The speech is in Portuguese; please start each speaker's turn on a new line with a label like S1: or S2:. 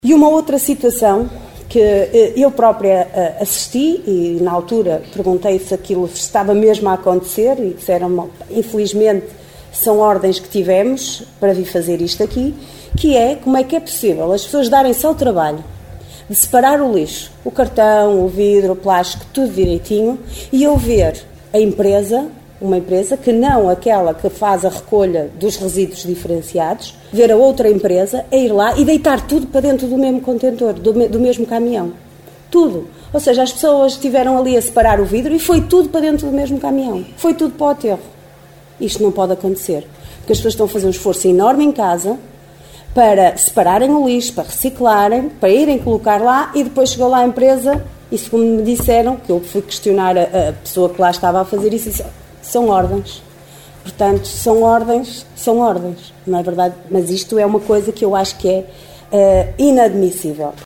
S1: E uma outra situação que eu própria assisti e na altura perguntei se aquilo estava mesmo a acontecer e disseram, infelizmente são ordens que tivemos para vir fazer isto aqui, que é como é que é possível as pessoas darem-se ao trabalho de separar o lixo, o cartão, o vidro, o plástico, tudo direitinho, e eu ver a empresa, uma empresa que não aquela que faz a recolha dos resíduos diferenciados, ver a outra empresa a ir lá e deitar tudo para dentro do mesmo contentor, do mesmo caminhão. Tudo. Ou seja, as pessoas estiveram ali a separar o vidro e foi tudo para dentro do mesmo caminhão. Foi tudo para o aterro. Isto não pode acontecer. Porque as pessoas estão a fazer um esforço enorme em casa para separarem o lixo, para reciclarem, para irem colocar lá e depois chegou lá a empresa e, segundo me disseram, que eu fui questionar a pessoa que lá estava a fazer isso, disse, são ordens. Portanto, são ordens, não é verdade? Mas isto é uma coisa que eu acho que é inadmissível.